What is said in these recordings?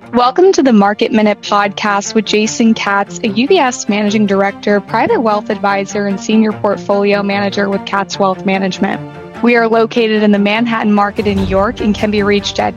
Welcome to the Market Minute podcast with Jason Katz, a UBS Managing Director, Private Wealth Advisor, and Senior Portfolio Manager with Katz Wealth Management. We are located in the Manhattan market in New York and can be reached at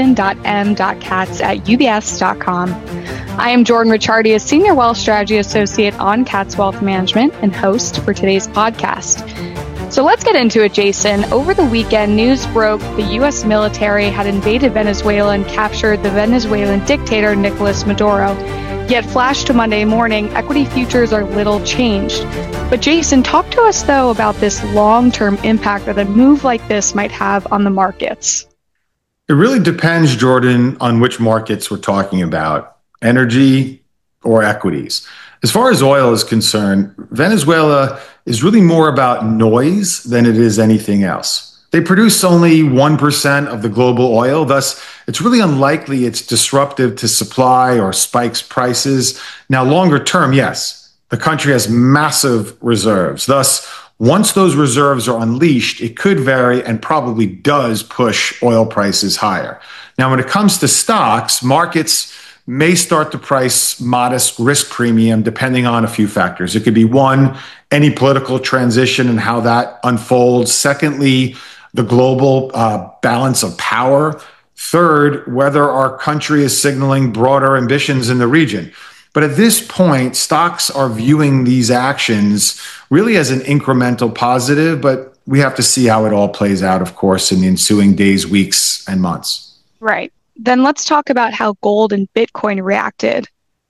jason.m.katz@ubs.com. I am Jordan Ricciardi, a Senior Wealth Strategy Associate on Katz Wealth Management and host for today's podcast. So let's get into it, Jason. Over the weekend, news broke the U.S. military had invaded Venezuela and captured the Venezuelan dictator Nicolas Maduro. Yet flash to Monday morning, equity futures are little changed. But Jason, talk to us, though, about this long-term impact that a move like this might have on the markets. It really depends, Jordan, on which markets we're talking about, energy or equities. As far as oil is concerned, Venezuela is really more about noise than it is anything else. They produce only 1% of the global oil, thus it's really unlikely it's disruptive to supply or spikes prices. Now, longer term, yes, the country has massive reserves. Thus, once those reserves are unleashed, it could vary and probably does push oil prices higher. Now, when it comes to stocks, markets may start to price modest risk premium depending on a few factors. It could be one, any political transition and how that unfolds. Secondly, the global balance of power. Third, whether our country is signaling broader ambitions in the region. But at this point, stocks are viewing these actions really as an incremental positive, but we have to see how it all plays out, of course, in the ensuing days, weeks, and months. Right. Then let's talk about how gold and Bitcoin reacted.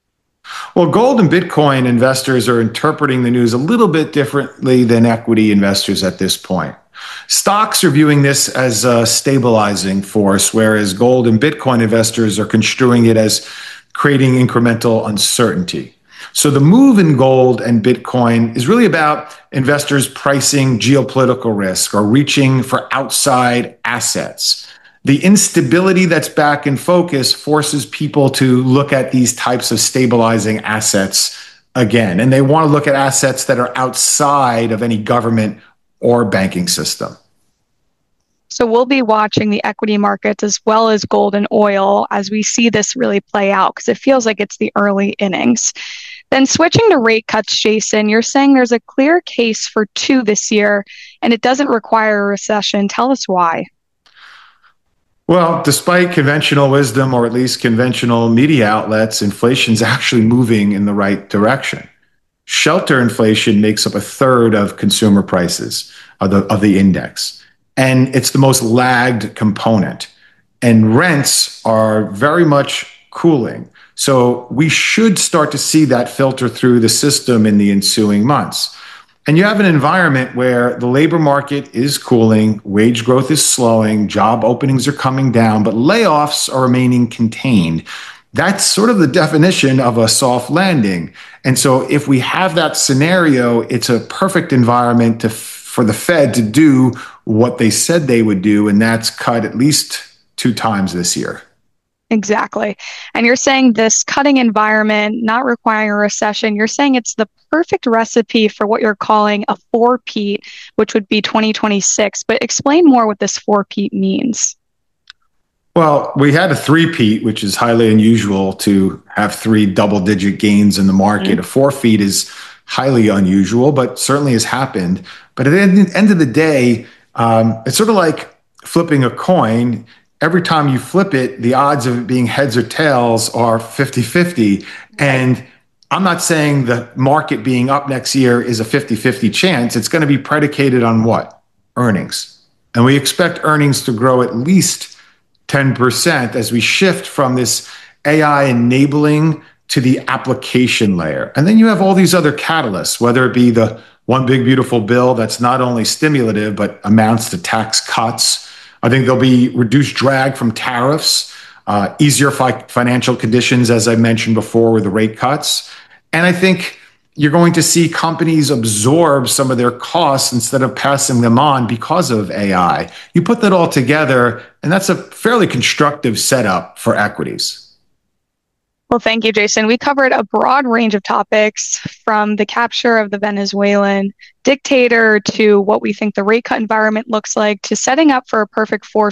Well, gold and Bitcoin investors are interpreting the news a little bit differently than equity investors at this point. Stocks are viewing this as a stabilizing force, whereas gold and Bitcoin investors are construing it as creating incremental uncertainty. So the move in gold and Bitcoin is really about investors pricing geopolitical risk or reaching for outside assets. The instability that's back in focus forces people to look at these types of stabilizing assets again. And they want to look at assets that are outside of any government or banking system. So we'll be watching the equity markets as well as gold and oil as we see this really play out, because it feels like it's the early innings. Then switching to rate cuts, Jason, you're saying there's a clear case for 2 this year, and it doesn't require a recession. Tell us why. Well, despite conventional wisdom, or at least conventional media outlets, inflation's actually moving in the right direction. Shelter inflation makes up a third of consumer prices of the index, and it's the most lagged component. And rents are very much cooling. So we should start to see that filter through the system in the ensuing months. And you have an environment where the labor market is cooling, wage growth is slowing, job openings are coming down, but layoffs are remaining contained. That's sort of the definition of a soft landing. And so if we have that scenario, it's a perfect environment for the Fed to do what they said they would do, and that's cut at least 2 times this year. Exactly. And you're saying this cutting environment, not requiring a recession, you're saying it's the perfect recipe for what you're calling a four-peat, which would be 2026. But explain more what this four-peat means. Well, we had a three-peat, which is highly unusual to have 3 double-digit gains in the market. Mm-hmm. A four-peat is highly unusual, but certainly has happened. But at the end of the day, it's sort of like flipping a coin. Every time you flip it, the odds of it being heads or tails are 50-50. And I'm not saying the market being up next year is a 50-50 chance. It's going to be predicated on what? Earnings. And we expect earnings to grow at least 10% as we shift from this AI enabling to the application layer. And then you have all these other catalysts, whether it be the one big beautiful bill that's not only stimulative, but amounts to tax cuts. I think there'll be reduced drag from tariffs, easier financial conditions, as I mentioned before, with the rate cuts. And I think you're going to see companies absorb some of their costs instead of passing them on because of AI. You put that all together, and that's a fairly constructive setup for equities. Well, thank you, Jason. We covered a broad range of topics, from the capture of the Venezuelan dictator to what we think the rate cut environment looks like, to setting up for a perfect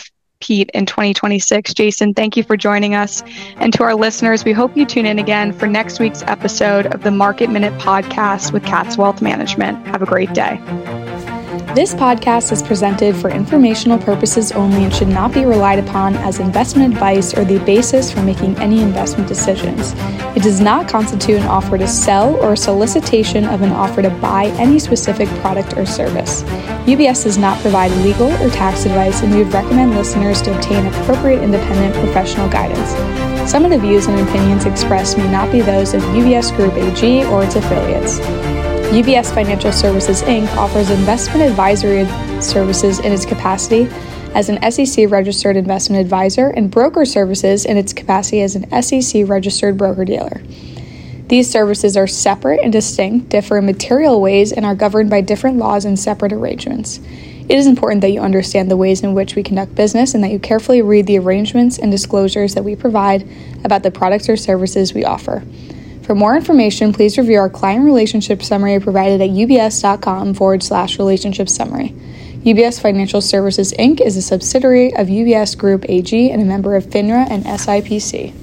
repeat in 2026. Jason, thank you for joining us. And to our listeners, we hope you tune in again for next week's episode of the Market Minute Podcast with Katz Wealth Management. Have a great day. This podcast is presented for informational purposes only and should not be relied upon as investment advice or the basis for making any investment decisions. It does not constitute an offer to sell or a solicitation of an offer to buy any specific product or service. UBS does not provide legal or tax advice, and we would recommend listeners to obtain appropriate independent professional guidance. Some of the views and opinions expressed may not be those of UBS Group AG or its affiliates. UBS Financial Services, Inc. offers investment advisory services in its capacity as an SEC-registered investment advisor and broker services in its capacity as an SEC-registered broker-dealer. These services are separate and distinct, differ in material ways, and are governed by different laws and separate arrangements. It is important that you understand the ways in which we conduct business and that you carefully read the arrangements and disclosures that we provide about the products or services we offer. For more information, please review our client relationship summary provided at ubs.com/relationship summary. UBS Financial Services, Inc. is a subsidiary of UBS Group AG and a member of FINRA and SIPC.